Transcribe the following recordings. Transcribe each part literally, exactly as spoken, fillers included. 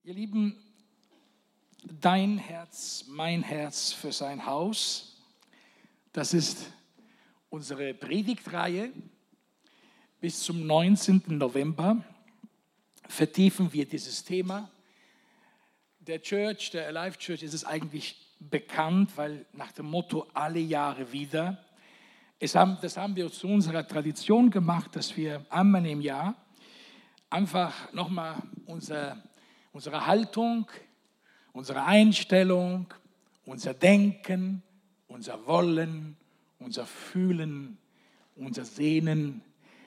Ihr Lieben, dein Herz, mein Herz für sein Haus, das ist unsere Predigtreihe. Bis zum neunzehnten November vertiefen wir dieses Thema. Der Church, der Alive Church, ist es eigentlich bekannt, weil nach dem Motto alle Jahre wieder. Es haben, das haben wir zu unserer Tradition gemacht, dass wir einmal im Jahr einfach nochmal unser, unsere Haltung, unsere Einstellung, unser Denken, unser Wollen, unser Fühlen, unser Sehnen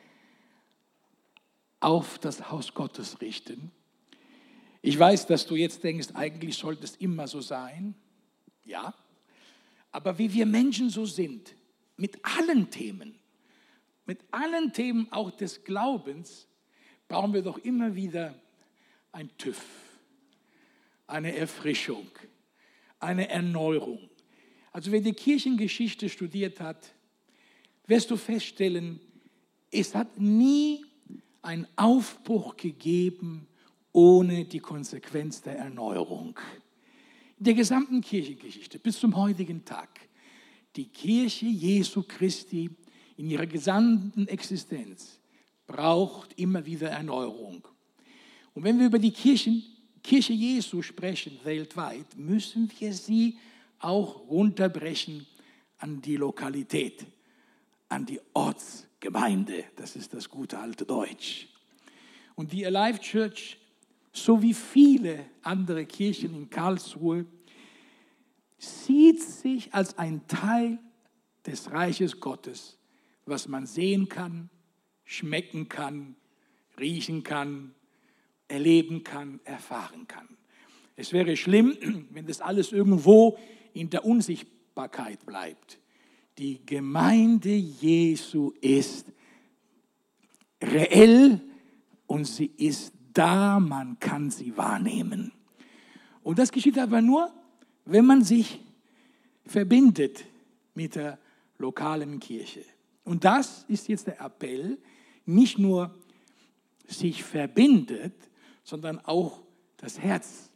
auf das Haus Gottes richten. Ich weiß, dass du jetzt denkst, eigentlich sollte es immer so sein. Ja, aber wie wir Menschen so sind, mit allen Themen, mit allen Themen auch des Glaubens, brauchen wir doch immer wieder ein TÜV, eine Erfrischung, eine Erneuerung. Also wer die Kirchengeschichte studiert hat, wirst du feststellen, es hat nie einen Aufbruch gegeben ohne die Konsequenz der Erneuerung. In der gesamten Kirchengeschichte bis zum heutigen Tag, die Kirche Jesu Christi in ihrer gesamten Existenz braucht immer wieder Erneuerung. Und wenn wir über die Kirchen, Kirche Jesu sprechen weltweit, müssen wir sie auch runterbrechen an die Lokalität, an die Ortsgemeinde. Das ist das gute alte Deutsch. Und die Alive Church, so wie viele andere Kirchen in Karlsruhe, sieht sich als ein Teil des Reiches Gottes, was man sehen kann, schmecken kann, riechen kann, erleben kann, erfahren kann. Es wäre schlimm, wenn das alles irgendwo in der Unsichtbarkeit bleibt. Die Gemeinde Jesu ist reell und sie ist da, man kann sie wahrnehmen. Und das geschieht aber nur, wenn man sich verbindet mit der lokalen Kirche. Und das ist jetzt der Appell, nicht nur sich verbindet, sondern auch das Herz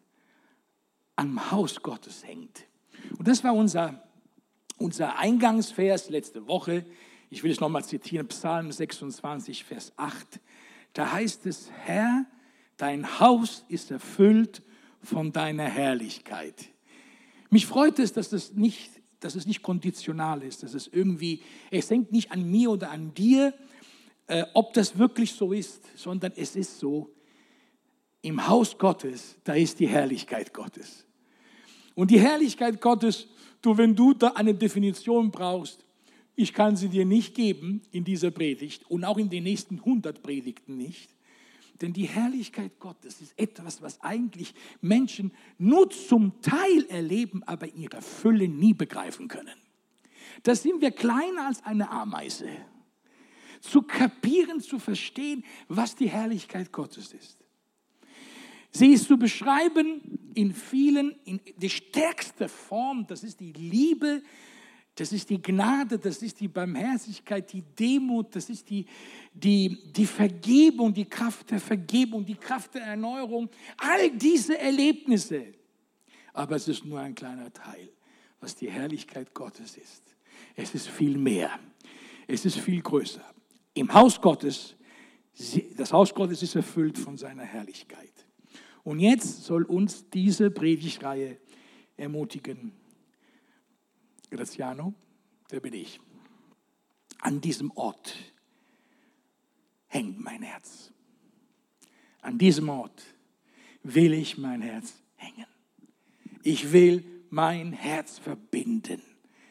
am Haus Gottes hängt. Und das war unser, unser Eingangsvers letzte Woche. Ich will es nochmal zitieren, Psalm sechsundzwanzig, Vers acht. Da heißt es, Herr, dein Haus ist erfüllt von deiner Herrlichkeit. Mich freut es, dass es nicht, dass es nicht konditional ist, dass es irgendwie, es hängt nicht an mir oder an dir, äh, ob das wirklich so ist, sondern es ist so, im Haus Gottes, da ist die Herrlichkeit Gottes. Und die Herrlichkeit Gottes, du, wenn du da eine Definition brauchst, ich kann sie dir nicht geben in dieser Predigt und auch in den nächsten hundert Predigten nicht. Denn die Herrlichkeit Gottes ist etwas, was eigentlich Menschen nur zum Teil erleben, aber in ihrer Fülle nie begreifen können. Da sind wir kleiner als eine Ameise. Zu kapieren, zu verstehen, was die Herrlichkeit Gottes ist. Sie ist zu beschreiben in vielen, in die stärkste Form, das ist die Liebe, das ist die Gnade, das ist die Barmherzigkeit, die Demut, das ist die, die, die Vergebung, die Kraft der Vergebung, die Kraft der Erneuerung. All diese Erlebnisse. Aber es ist nur ein kleiner Teil, was die Herrlichkeit Gottes ist. Es ist viel mehr. Es ist viel größer. Im Haus Gottes, das Haus Gottes ist erfüllt von seiner Herrlichkeit. Und jetzt soll uns diese Predigtreihe ermutigen. Graziano, der bin ich. An diesem Ort hängt mein Herz. An diesem Ort will ich mein Herz hängen. Ich will mein Herz verbinden.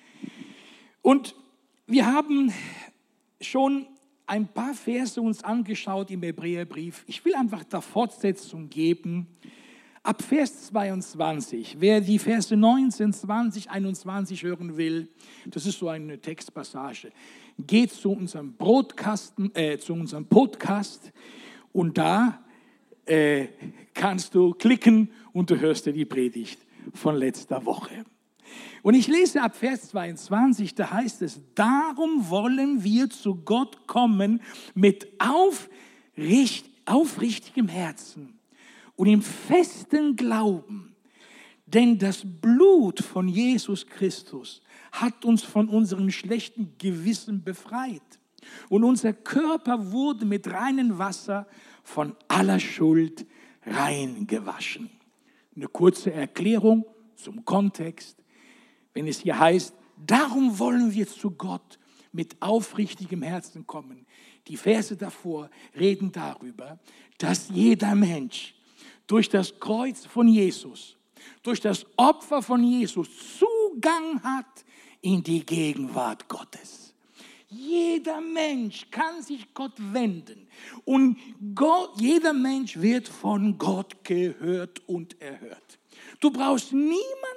Und wir haben schon ein paar Verse uns angeschaut im Hebräerbrief. Ich will einfach da Fortsetzung geben. Ab Vers zweiundzwanzig, wer die Verse neunzehn, zwanzig, einundzwanzig hören will, das ist so eine Textpassage, geht zu unserem Broadcasten, äh, zu unserem Podcast und da äh, kannst du klicken und du hörst dir die Predigt von letzter Woche. Und ich lese ab Vers zweiundzwanzig, da heißt es, darum wollen wir zu Gott kommen mit aufricht, aufrichtigem Herzen und im festen Glauben, denn das Blut von Jesus Christus hat uns von unserem schlechten Gewissen befreit. Und unser Körper wurde mit reinem Wasser von aller Schuld rein gewaschen. Eine kurze Erklärung zum Kontext, wenn es hier heißt, darum wollen wir zu Gott mit aufrichtigem Herzen kommen. Die Verse davor reden darüber, dass jeder Mensch durch das Kreuz von Jesus, durch das Opfer von Jesus Zugang hat in die Gegenwart Gottes. Jeder Mensch kann sich Gott wenden und Gott, jeder Mensch wird von Gott gehört und erhört. Du brauchst niemanden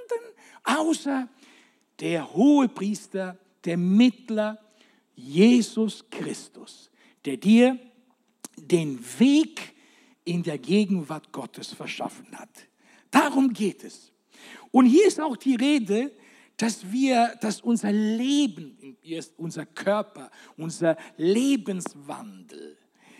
außer der Hohepriester, der Mittler, Jesus Christus, der dir den Weg in der Gegenwart Gottes verschaffen hat. Darum geht es. Und hier ist auch die Rede, dass wir, dass unser Leben, unser Körper, unser Lebenswandel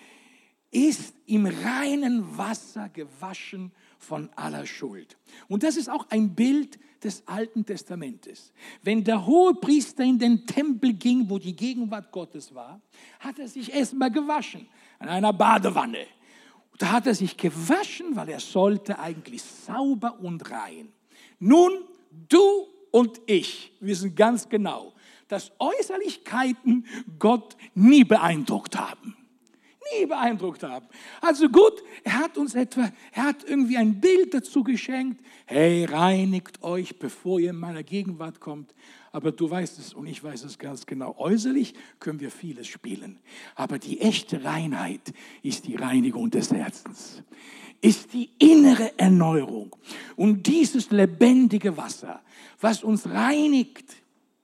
ist im reinen Wasser gewaschen von aller Schuld. Und das ist auch ein Bild des Alten Testamentes. Wenn der Hohepriester in den Tempel ging, wo die Gegenwart Gottes war, hat er sich erstmal gewaschen in einer Badewanne. Da hat er sich gewaschen, weil er sollte eigentlich sauber und rein. Nun, du und ich wissen ganz genau, dass Äußerlichkeiten Gott nie beeindruckt haben. Nie beeindruckt haben. Also gut, er hat uns etwa, er hat irgendwie ein Bild dazu geschenkt. Hey, reinigt euch, bevor ihr in meine Gegenwart kommt. Aber du weißt es und ich weiß es ganz genau. Äußerlich können wir vieles spielen. Aber die echte Reinheit ist die Reinigung des Herzens. Ist die innere Erneuerung. Und dieses lebendige Wasser, was uns reinigt,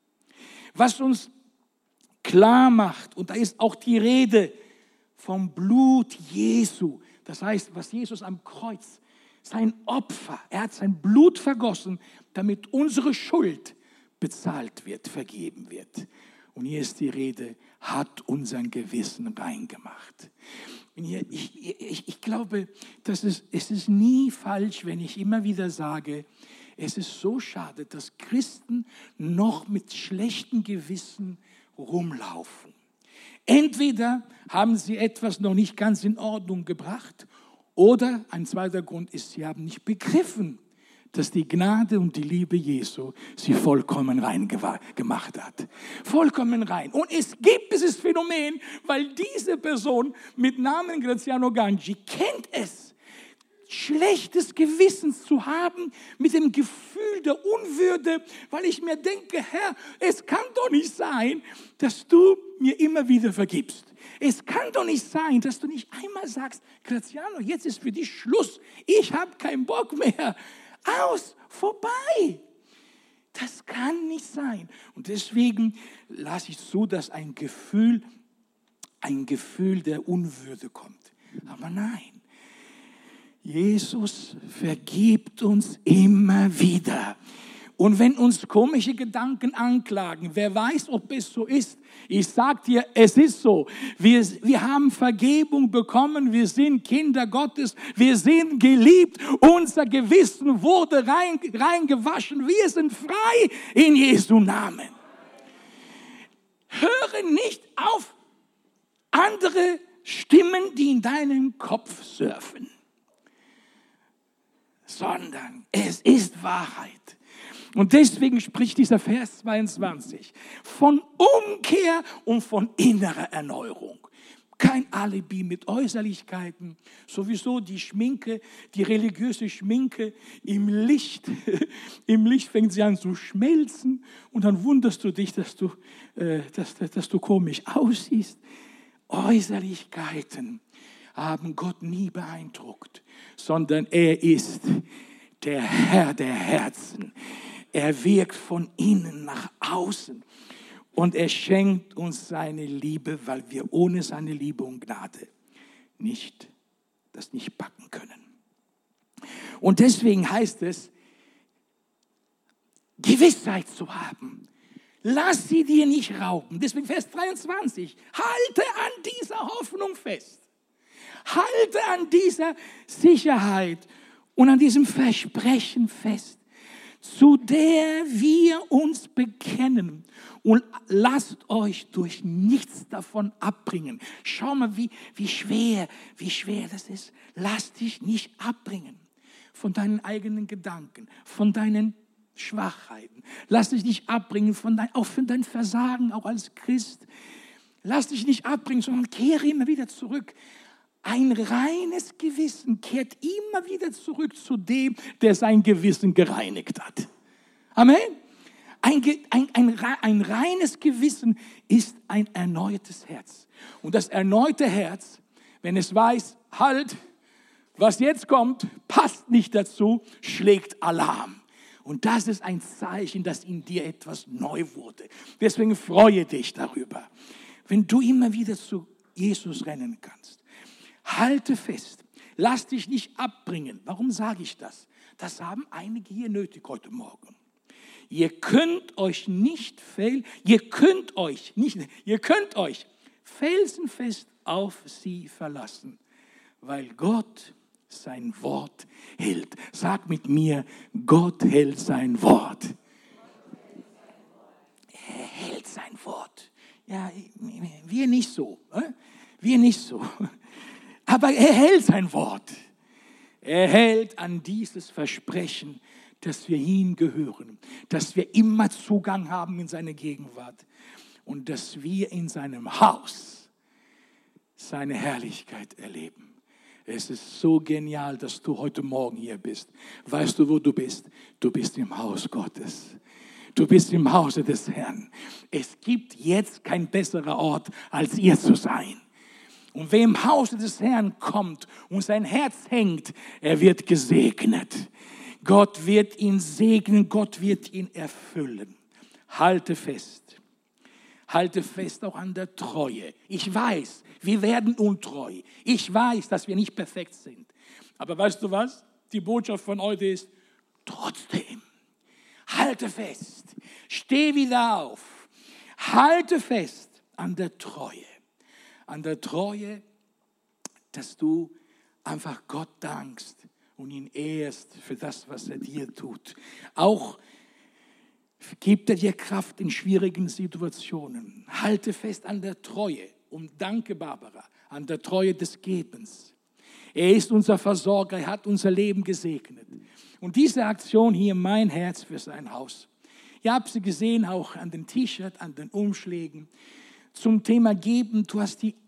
was uns klar macht, und da ist auch die Rede vom Blut Jesu. Das heißt, was Jesus am Kreuz, sein Opfer, er hat sein Blut vergossen, damit unsere Schuld bezahlt wird, vergeben wird. Und hier ist die Rede, hat unser Gewissen rein gemacht. Und hier, ich, ich, ich glaube, dass es, es ist nie falsch, wenn ich immer wieder sage, es ist so schade, dass Christen noch mit schlechtem Gewissen rumlaufen. Entweder haben sie etwas noch nicht ganz in Ordnung gebracht oder ein zweiter Grund ist, sie haben nicht begriffen, dass die Gnade und die Liebe Jesu sie vollkommen rein gemacht hat. Vollkommen rein. Und es gibt dieses Phänomen, weil diese Person mit Namen Graziano Gangi kennt es, schlechtes Gewissen zu haben mit dem Gefühl der Unwürde, weil ich mir denke, Herr, es kann doch nicht sein, dass du mir immer wieder vergibst. Es kann doch nicht sein, dass du nicht einmal sagst, Graziano, jetzt ist für dich Schluss, ich habe keinen Bock mehr. Aus, vorbei. Das kann nicht sein. Und deswegen lasse ich zu, dass ein Gefühl, ein Gefühl der Unwürde kommt. Aber nein. Jesus vergibt uns immer wieder. Und wenn uns komische Gedanken anklagen, wer weiß, ob es so ist. Ich sage dir, es ist so. Wir, wir haben Vergebung bekommen, wir sind Kinder Gottes, wir sind geliebt, unser Gewissen wurde rein, reingewaschen, wir sind frei in Jesu Namen. Höre nicht auf andere Stimmen, die in deinem Kopf surfen, sondern es ist Wahrheit. Und deswegen spricht dieser Vers zweiundzwanzig von Umkehr und von innerer Erneuerung. Kein Alibi mit Äußerlichkeiten, sowieso die Schminke, die religiöse Schminke im Licht. Im Licht fängt sie an zu schmelzen und dann wunderst du dich, dass du, äh, dass, dass du komisch aussiehst. Äußerlichkeiten haben Gott nie beeindruckt, sondern er ist der Herr der Herzen. Er wirkt von innen nach außen und er schenkt uns seine Liebe, weil wir ohne seine Liebe und Gnade nicht, das nicht packen können. Und deswegen heißt es, Gewissheit zu haben. Lass sie dir nicht rauben. Deswegen Vers dreiundzwanzig. Halte an dieser Hoffnung fest. Halte an dieser Sicherheit und an diesem Versprechen fest, zu der wir uns bekennen. Und lasst euch durch nichts davon abbringen. Schau mal, wie, wie schwer, wie schwer das ist. Lass dich nicht abbringen von deinen eigenen Gedanken, von deinen Schwachheiten. Lass dich nicht abbringen, von dein, auch von deinem Versagen, auch als Christ. Lass dich nicht abbringen, sondern kehre immer wieder zurück. Ein reines Gewissen kehrt immer wieder zurück zu dem, der sein Gewissen gereinigt hat. Amen. Ein, ein, ein, ein reines Gewissen ist ein erneutes Herz. Und das erneute Herz, wenn es weiß, halt, was jetzt kommt, passt nicht dazu, schlägt Alarm. Und das ist ein Zeichen, dass in dir etwas neu wurde. Deswegen freue dich darüber, wenn du immer wieder zu Jesus rennen kannst. Halte fest, lass dich nicht abbringen. Warum sage ich das? Das haben einige hier nötig heute Morgen. Ihr könnt euch nicht fehl, ihr könnt euch nicht, ihr könnt euch felsenfest auf sie verlassen, weil Gott sein Wort hält. Sag mit mir, Gott hält sein Wort. Er hält sein Wort. Ja, wir nicht so. Wir nicht so. Aber er hält sein Wort. Er hält an dieses Versprechen, dass wir ihm gehören, dass wir immer Zugang haben in seine Gegenwart und dass wir in seinem Haus seine Herrlichkeit erleben. Es ist so genial, dass du heute Morgen hier bist. Weißt du, wo du bist? Du bist im Haus Gottes. Du bist im Hause des Herrn. Es gibt jetzt kein besserer Ort, als ihr zu sein. Und wer im Hause des Herrn kommt und sein Herz hängt, er wird gesegnet. Gott wird ihn segnen, Gott wird ihn erfüllen. Halte fest. Halte fest auch an der Treue. Ich weiß, wir werden untreu. Ich weiß, dass wir nicht perfekt sind. Aber weißt du was? Die Botschaft von heute ist, trotzdem, halte fest. Steh wieder auf. Halte fest an der Treue. An der Treue, dass du einfach Gott dankst und ihn ehrst für das, was er dir tut. Auch gibt er dir Kraft in schwierigen Situationen. Halte fest an der Treue. Und danke, Barbara, an der Treue des Gebens. Er ist unser Versorger, er hat unser Leben gesegnet. Und diese Aktion hier, mein Herz für sein Haus. Ihr habt sie gesehen, auch an den T-Shirt, an den Umschlägen. Zum Thema Geben, du hast die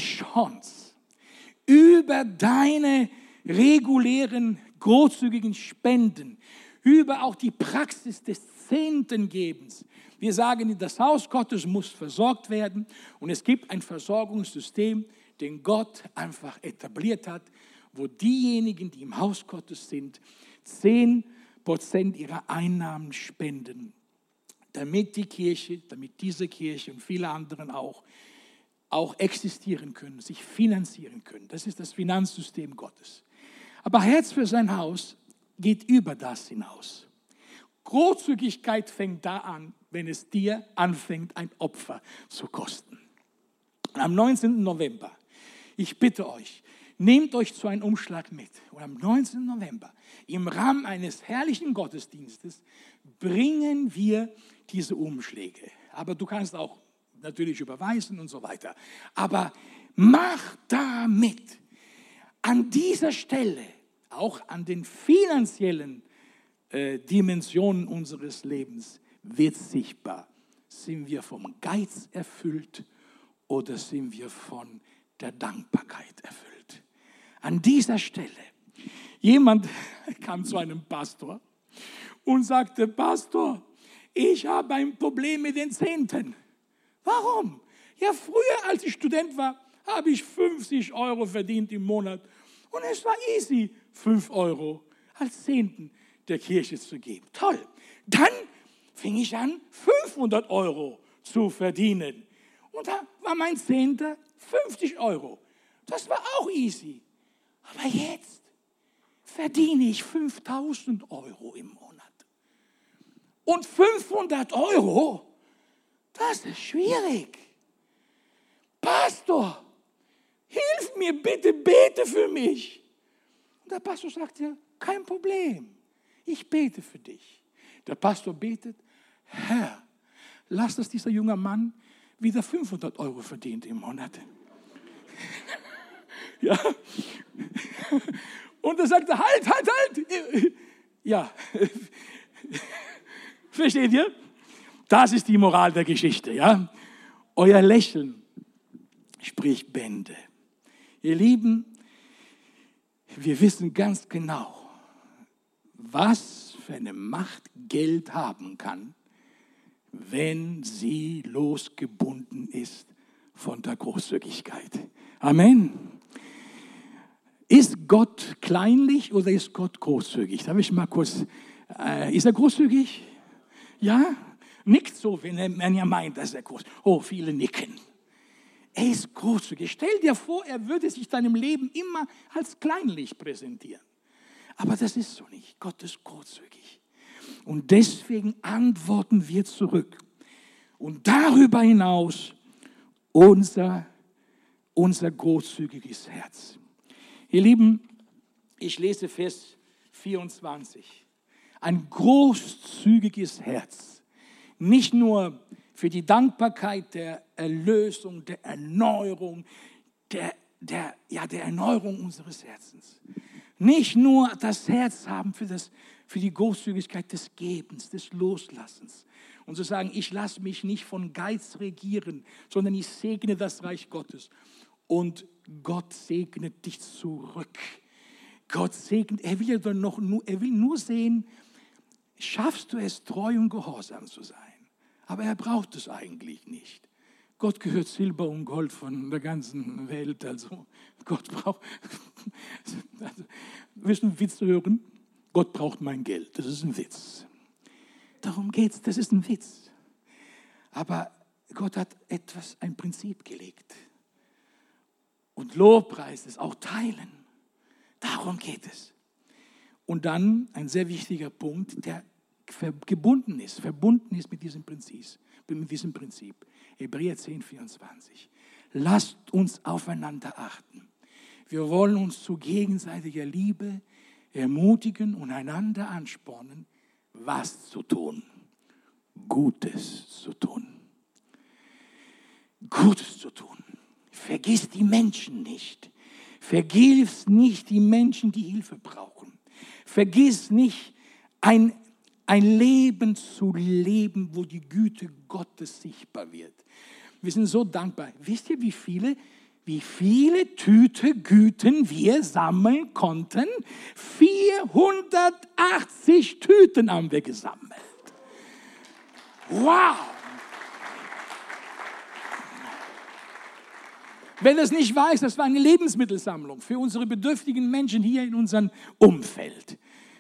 Chance, über deine regulären, großzügigen Spenden, über auch die Praxis des Zehntengebens. Wir sagen, das Haus Gottes muss versorgt werden und es gibt ein Versorgungssystem, den Gott einfach etabliert hat, wo diejenigen, die im Haus Gottes sind, zehn Prozent ihrer Einnahmen spenden, damit die Kirche, damit diese Kirche und viele anderen auch, auch existieren können, sich finanzieren können. Das ist das Finanzsystem Gottes. Aber Herz für sein Haus geht über das hinaus. Großzügigkeit fängt da an, wenn es dir anfängt, ein Opfer zu kosten. Und am neunzehnten November, ich bitte euch, nehmt euch zu einem Umschlag mit. Und am neunzehnten November, im Rahmen eines herrlichen Gottesdienstes, bringen wir diese Umschläge. Aber du kannst auch natürlich überweisen und so weiter. Aber mach da mit. An dieser Stelle, auch an den finanziellen äh, Dimensionen unseres Lebens, wird sichtbar, sind wir vom Geiz erfüllt oder sind wir von der Dankbarkeit erfüllt. An dieser Stelle, jemand kam zu einem Pastor und sagte, Pastor, ich habe ein Problem mit den Zehnten. Warum? Ja, früher, als ich Student war, habe ich fünfzig Euro verdient im Monat. Und es war easy, fünf Euro als Zehnten der Kirche zu geben. Toll. Dann fing ich an, fünfhundert Euro zu verdienen. Und da war mein Zehnter fünfzig Euro. Das war auch easy. Aber jetzt verdiene ich fünftausend Euro im Monat. Und fünfhundert Euro, das ist schwierig. Pastor, hilf mir bitte, bete für mich. Und der Pastor sagt, ja, kein Problem, ich bete für dich. Der Pastor betet, Herr, lass, dass dieser junge Mann wieder fünfhundert Euro verdient im Monat. Ja. Und er sagte, halt, halt, halt. Ja, versteht ihr? Das ist die Moral der Geschichte, ja? Euer Lächeln spricht Bände. Ihr Lieben, wir wissen ganz genau, was für eine Macht Geld haben kann, wenn sie losgebunden ist von der Großzügigkeit. Amen. Ist Gott kleinlich oder ist Gott großzügig? Darf ich mal kurz, äh, ist er großzügig? Ja? Nickt so, wenn er, wenn er meint, dass er groß ist. Oh, viele nicken. Er ist großzügig. Stell dir vor, er würde sich deinem Leben immer als kleinlich präsentieren. Aber das ist so nicht. Gott ist großzügig. Und deswegen antworten wir zurück. Und darüber hinaus unser, unser großzügiges Herz. Ihr Lieben, ich lese Vers vierundzwanzig. Ein großzügiges Herz. Nicht nur für die Dankbarkeit der Erlösung, der Erneuerung, der, der, ja, der Erneuerung unseres Herzens. Nicht nur das Herz haben für, das, für die Großzügigkeit des Gebens, des Loslassens. Und zu sagen, ich lasse mich nicht von Geiz regieren, sondern ich segne das Reich Gottes. Und Gott segnet dich zurück. Gott segnet, er will ja noch nur, er will nur sehen, schaffst du es, treu und gehorsam zu sein. Aber er braucht es eigentlich nicht. Gott gehört Silber und Gold von der ganzen Welt. Also Gott braucht, also, willst du einen Witz hören? Gott braucht mein Geld. Das ist ein Witz. Darum geht es, das ist ein Witz. Aber Gott hat etwas, ein Prinzip gelegt. Und Lobpreis ist auch teilen. Darum geht es. Und dann ein sehr wichtiger Punkt, der gebunden ist, verbunden ist mit diesem Prinzip. Mit diesem Prinzip. Hebräer zehn, vierundzwanzig. Lasst uns aufeinander achten. Wir wollen uns zu gegenseitiger Liebe ermutigen und einander anspornen, was zu tun. Gutes zu tun. Gutes zu tun. Vergiss die Menschen nicht. Vergiss nicht die Menschen, die Hilfe brauchen. Vergiss nicht, ein, ein Leben zu leben, wo die Güte Gottes sichtbar wird. Wir sind so dankbar. Wisst ihr, wie viele, wie viele Tüte Güten wir sammeln konnten? vierhundertachtzig Tüten haben wir gesammelt. Wow! Wer das nicht weiß, das war eine Lebensmittelsammlung für unsere bedürftigen Menschen hier in unserem Umfeld.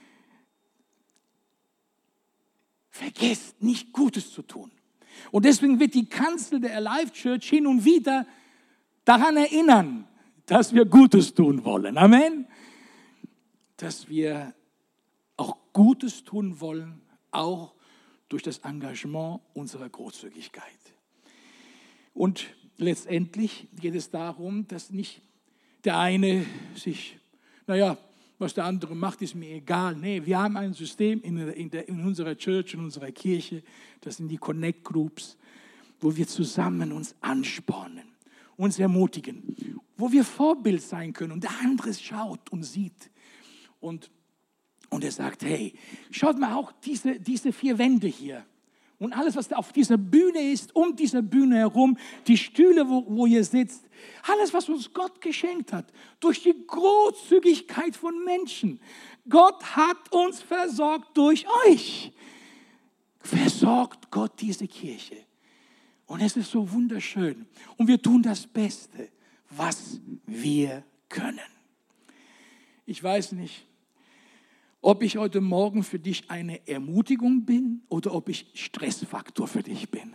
Vergesst nicht, Gutes zu tun. Und deswegen wird die Kanzel der Alive Church hin und wieder daran erinnern, dass wir Gutes tun wollen. Amen. Dass wir auch Gutes tun wollen, auch durch das Engagement unserer Großzügigkeit. Und letztendlich geht es darum, dass nicht der eine sich, naja, was der andere macht, ist mir egal. Nee, wir haben ein System in, in, der, in unserer Church, in unserer Kirche, das sind die Connect Groups, wo wir zusammen uns anspornen, uns ermutigen, wo wir Vorbild sein können und der andere schaut und sieht. Und, und er sagt, hey, schaut mal auch diese, diese vier Wände hier. Und alles, was da auf dieser Bühne ist, um diese Bühne herum, die Stühle, wo, wo ihr sitzt, alles, was uns Gott geschenkt hat, durch die Großzügigkeit von Menschen. Gott hat uns versorgt durch euch. Versorgt Gott diese Kirche. Und es ist so wunderschön. Und wir tun das Beste, was wir können. Ich weiß nicht, ob ich heute Morgen für dich eine Ermutigung bin oder ob ich Stressfaktor für dich bin.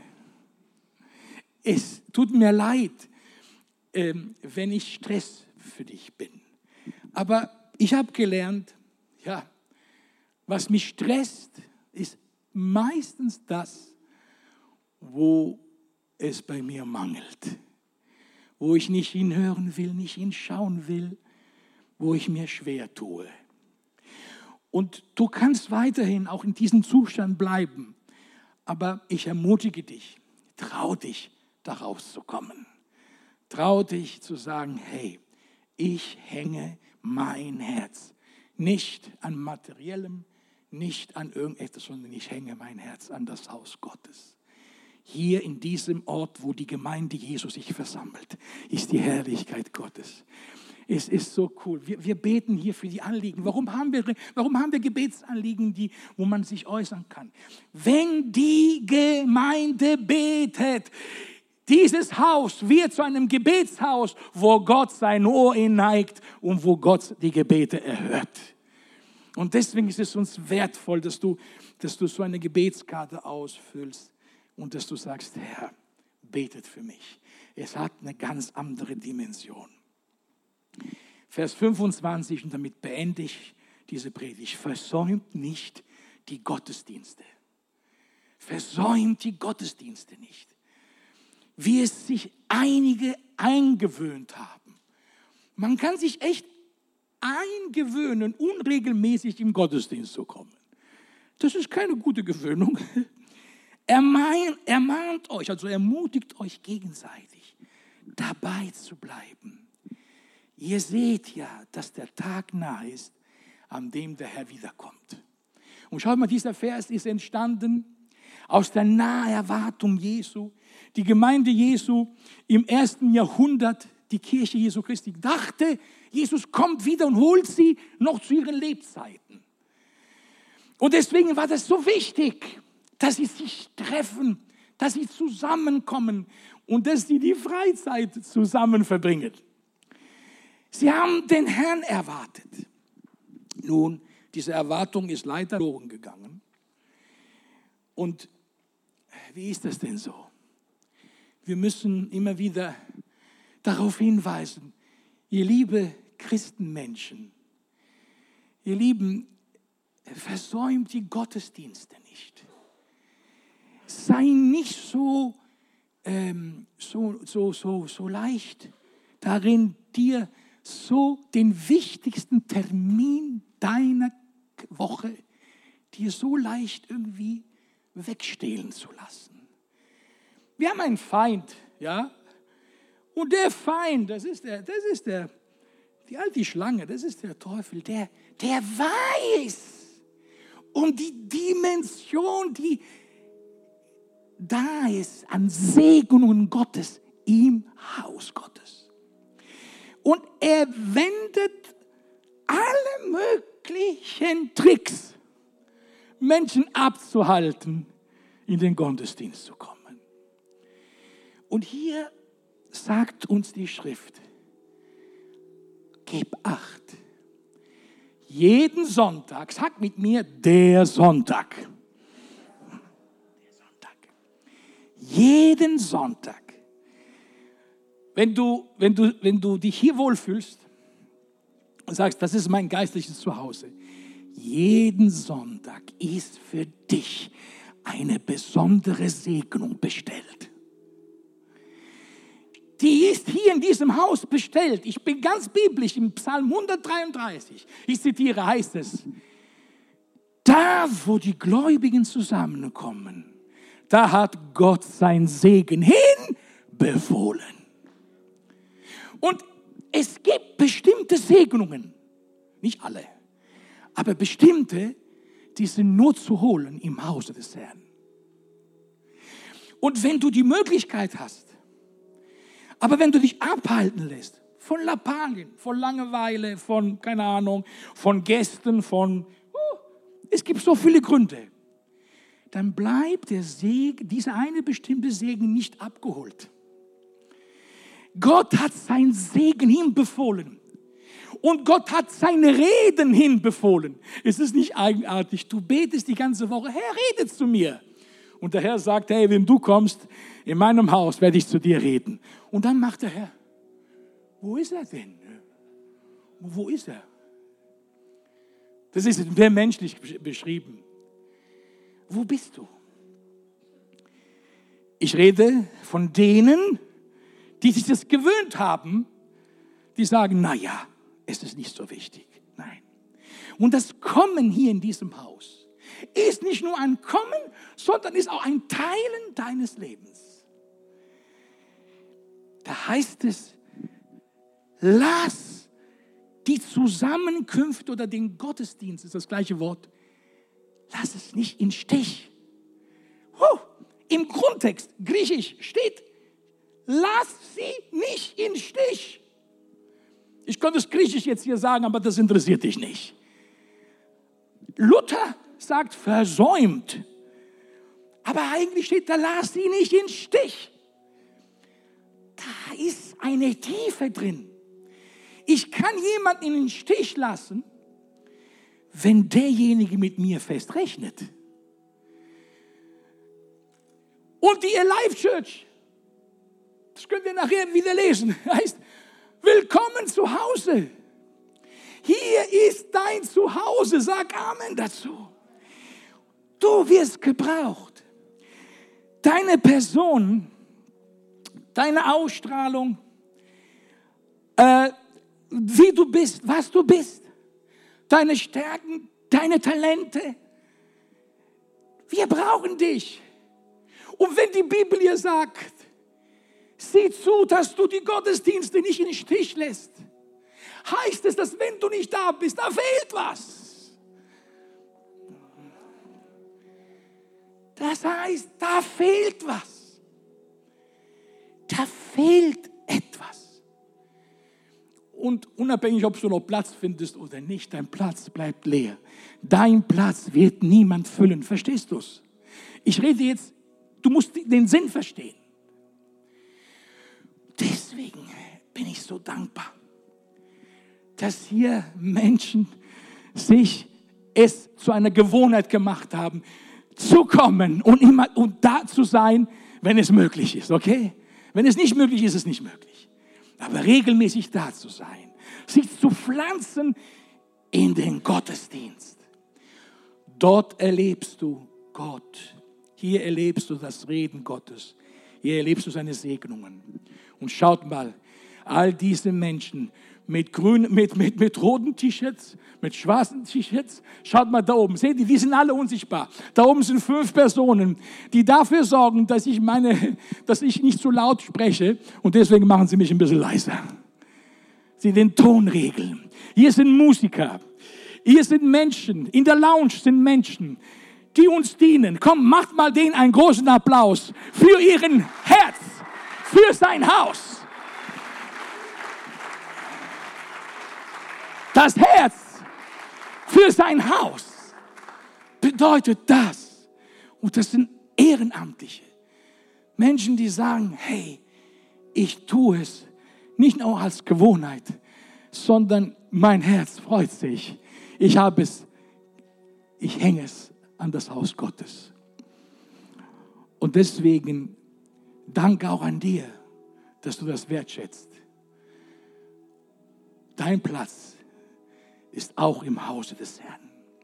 Es tut mir leid, wenn ich Stress für dich bin. Aber ich habe gelernt, ja, was mich stresst, ist meistens das, wo es bei mir mangelt. wo ich nicht hinhören will, nicht hinschauen will, wo ich mir schwer tue. Und du kannst weiterhin auch in diesem Zustand bleiben. Aber ich ermutige dich, trau dich, da rauszukommen. Trau dich zu sagen, hey, ich hänge mein Herz nicht an Materiellem, nicht an irgendetwas, sondern ich hänge mein Herz an das Haus Gottes. Hier in diesem Ort, wo die Gemeinde Jesus sich versammelt, ist die Herrlichkeit Gottes. Es ist so cool. Wir, wir beten hier für die Anliegen. Warum haben wir, warum haben wir Gebetsanliegen, die, wo man sich äußern kann? Wenn die Gemeinde betet, dieses Haus wird zu einem Gebetshaus, wo Gott sein Ohr hinneigt und wo Gott die Gebete erhört. Und deswegen ist es uns wertvoll, dass du, dass du so eine Gebetskarte ausfüllst und dass du sagst, Herr, betet für mich. Es hat eine ganz andere Dimension. Vers fünfundzwanzig, und damit beende ich diese Predigt. Versäumt nicht die Gottesdienste. Versäumt die Gottesdienste nicht. Wie es sich einige eingewöhnt haben. Man kann sich echt eingewöhnen, unregelmäßig im Gottesdienst zu kommen. Das ist keine gute Gewöhnung. Ermahnt, ermahnt euch, also ermutigt euch gegenseitig, dabei zu bleiben. Ihr seht ja, dass der Tag nahe ist, an dem der Herr wiederkommt. Und schaut mal, dieser Vers ist entstanden aus der nahen Erwartung Jesu. Die Gemeinde Jesu im ersten Jahrhundert, die Kirche Jesu Christi, dachte, Jesus kommt wieder und holt sie noch zu ihren Lebzeiten. Und deswegen war das so wichtig, dass sie sich treffen, dass sie zusammenkommen und dass sie die Freizeit zusammen verbringen. Sie haben den Herrn erwartet. Nun, diese Erwartung ist leider verloren gegangen. Und wie ist das denn so? Wir müssen immer wieder darauf hinweisen, ihr liebe Christenmenschen, ihr Lieben, versäumt die Gottesdienste nicht. Sei nicht so, ähm, so, so, so, so leicht darin, dir so den wichtigsten Termin deiner Woche dir so leicht irgendwie wegstehlen zu lassen. Wir haben einen Feind, ja, und der Feind, das ist der, das ist der, die alte Schlange, das ist der Teufel, der, der weiß um die Dimension, die da ist an Segnungen Gottes im Haus Gottes. Und er wendet alle möglichen Tricks, Menschen abzuhalten, in den Gottesdienst zu kommen. Und hier sagt uns die Schrift, gib Acht. Jeden Sonntag, sag mit mir, der Sonntag. Der Sonntag. Jeden Sonntag. Wenn du, wenn du, wenn du dich hier wohlfühlst und sagst, das ist mein geistliches Zuhause, jeden Sonntag ist für dich eine besondere Segnung bestellt. Die ist hier in diesem Haus bestellt. Ich bin ganz biblisch im Psalm hundertdreiunddreißig. Ich zitiere, heißt es, da wo die Gläubigen zusammenkommen, da hat Gott sein Segen hinbefohlen. Und es gibt bestimmte Segnungen, nicht alle, aber bestimmte, die sind nur zu holen im Hause des Herrn. Und wenn du die Möglichkeit hast, aber wenn du dich abhalten lässt von Lappalien, von Langeweile, von, keine Ahnung, von Gästen, von, uh, es gibt so viele Gründe, dann bleibt der Segen, dieser eine bestimmte Segen nicht abgeholt. Gott hat sein Segen hinbefohlen. Und Gott hat seine Reden hinbefohlen. Es ist nicht eigenartig. Du betest die ganze Woche, Herr, rede zu mir. Und der Herr sagt, hey, wenn du kommst, in meinem Haus werde ich zu dir reden. Und dann macht der Herr, wo ist er denn? Wo ist er? Das ist sehr menschlich beschrieben. Wo bist du? Ich rede von denen, die sich das gewöhnt haben, die sagen, naja, es ist nicht so wichtig. Nein. Und das Kommen hier in diesem Haus ist nicht nur ein Kommen, sondern ist auch ein Teilen deines Lebens. Da heißt es, lass die Zusammenkünfte oder den Gottesdienst, ist das gleiche Wort, lass es nicht in Stich. Huh, im Grundtext, griechisch, steht, lass sie nicht in Stich. Ich könnte es griechisch jetzt hier sagen, aber das interessiert dich nicht. Luther sagt versäumt. Aber eigentlich steht da, lass sie nicht in Stich. Da ist eine Tiefe drin. Ich kann jemanden in den Stich lassen, wenn derjenige mit mir fest rechnet. Und die Alive Church, das könnt ihr nachher wieder lesen, heißt, willkommen zu Hause. Hier ist dein Zuhause, sag Amen dazu. Du wirst gebraucht. Deine Person, deine Ausstrahlung, äh, wie du bist, was du bist, deine Stärken, deine Talente. Wir brauchen dich. Und wenn die Bibel hier sagt, sieh zu, dass du die Gottesdienste nicht in den Stich lässt, heißt es, dass wenn du nicht da bist, da fehlt was. Das heißt, da fehlt was. Da fehlt etwas. Und unabhängig, ob du noch Platz findest oder nicht, dein Platz bleibt leer. Dein Platz wird niemand füllen. Verstehst du es? Ich rede jetzt, du musst den Sinn verstehen. Deswegen bin ich so dankbar, dass hier Menschen sich es zu einer Gewohnheit gemacht haben, zu kommen und immer und da zu sein, wenn es möglich ist, okay? Wenn es nicht möglich ist, ist es nicht möglich. Aber regelmäßig da zu sein, sich zu pflanzen in den Gottesdienst. Dort erlebst du Gott. Hier erlebst du das Reden Gottes. Hier erlebst du seine Segnungen. Und schaut mal, all diese Menschen mit grünen, mit, mit, mit roten T-Shirts, mit schwarzen T-Shirts, schaut mal da oben, seht ihr, die sind alle unsichtbar. Da oben sind fünf Personen, die dafür sorgen, dass ich meine, dass ich nicht zu laut spreche und deswegen machen sie mich ein bisschen leiser. Sie den Ton regeln. Hier sind Musiker, hier sind Menschen, in der Lounge sind Menschen, die uns dienen. Komm, macht mal denen einen großen Applaus für ihren Herz, für sein Haus. Das Herz für sein Haus bedeutet das. Und das sind Ehrenamtliche. Menschen, die sagen, hey, ich tue es nicht nur als Gewohnheit, sondern mein Herz freut sich. Ich habe es, ich hänge es an das Haus Gottes. Und deswegen danke auch an dir, dass du das wertschätzt. Dein Platz ist auch im Hause des Herrn.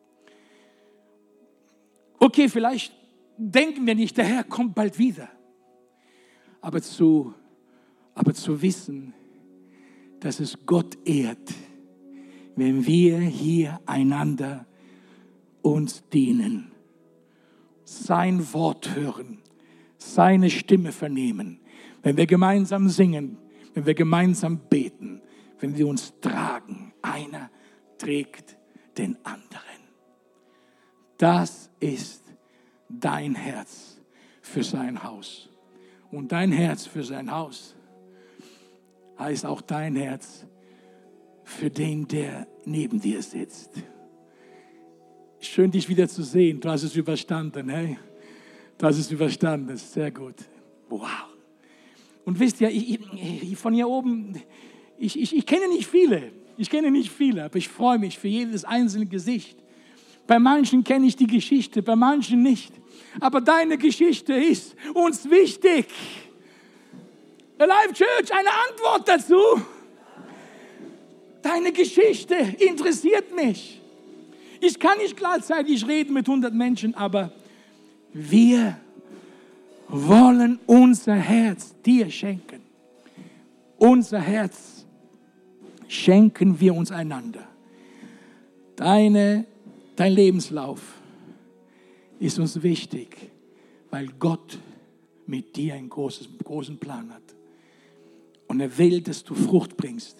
Okay, vielleicht denken wir nicht, der Herr kommt bald wieder. Aber zu, aber zu wissen, dass es Gott ehrt, wenn wir hier einander uns dienen, sein Wort hören, seine Stimme vernehmen, wenn wir gemeinsam singen, wenn wir gemeinsam beten, wenn wir uns tragen, einer trägt den anderen. Das ist dein Herz für sein Haus. Und dein Herz für sein Haus heißt auch dein Herz für den, der neben dir sitzt. Schön, dich wieder zu sehen. Du hast es überstanden, hey? Du hast es überstanden, sehr gut. Wow. Und wisst ihr, ich, ich, von hier oben, ich, ich, ich kenne nicht viele. Ich kenne nicht viele, aber ich freue mich für jedes einzelne Gesicht. Bei manchen kenne ich die Geschichte, bei manchen nicht. Aber deine Geschichte ist uns wichtig. Alive Church, eine Antwort dazu. Deine Geschichte interessiert mich. Ich kann nicht gleichzeitig reden mit hundert Menschen, aber wir wollen unser Herz dir schenken. unser Herz schenken wir uns einander. Deine, dein Lebenslauf ist uns wichtig, weil Gott mit dir einen großen, großen Plan hat. Und er will, dass du Frucht bringst.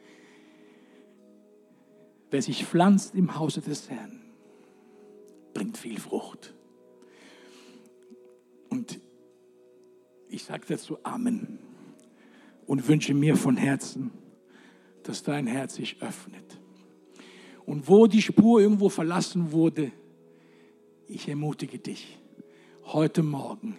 Wer sich pflanzt im Hause des Herrn, bringt viel Frucht. Und ich sage dazu Amen und wünsche mir von Herzen, dass dein Herz sich öffnet. Und wo die Spur irgendwo verlassen wurde, ich ermutige dich, heute Morgen,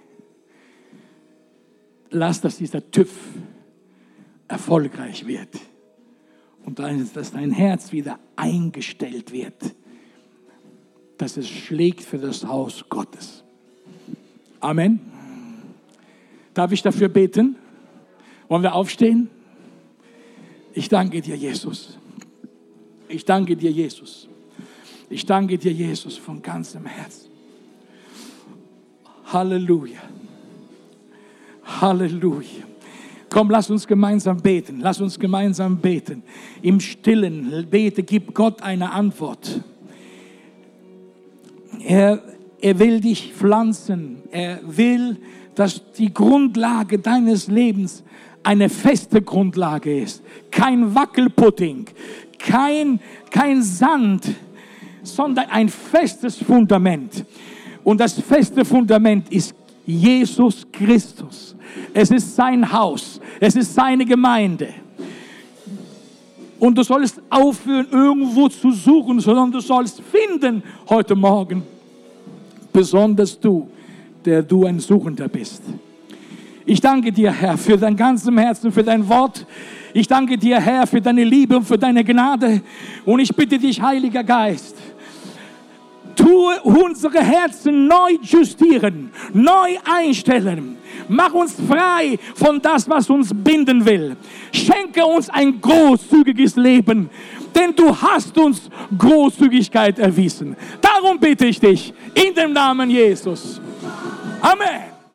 lass, dass dieser TÜV erfolgreich wird und dass dein Herz wieder eingestellt wird, dass es schlägt für das Haus Gottes. Amen. Darf ich dafür beten? Wollen wir aufstehen? Ich danke dir, Jesus. Ich danke dir, Jesus. Ich danke dir, Jesus, von ganzem Herzen. Halleluja. Halleluja. Komm, lass uns gemeinsam beten. Lass uns gemeinsam beten. Im Stillen bete, gib Gott eine Antwort. Er, er will dich pflanzen. Er will, dass die Grundlage deines Lebens eine feste Grundlage ist. Kein Wackelpudding, kein, kein Sand, sondern ein festes Fundament. Und das feste Fundament ist Jesus Christus. Es ist sein Haus. Es ist seine Gemeinde. Und du sollst aufhören, irgendwo zu suchen, sondern du sollst finden heute Morgen. Besonders du, der du ein Suchender bist. Ich danke dir, Herr, für dein ganzes Herzen, für dein Wort. Ich danke dir, Herr, für deine Liebe und für deine Gnade. Und ich bitte dich, Heiliger Geist, tue unsere Herzen neu justieren, neu einstellen. Mach uns frei von das, was uns binden will. Schenke uns ein großzügiges Leben, denn du hast uns Großzügigkeit erwiesen. Darum bitte ich dich, in dem Namen Jesus. Amen.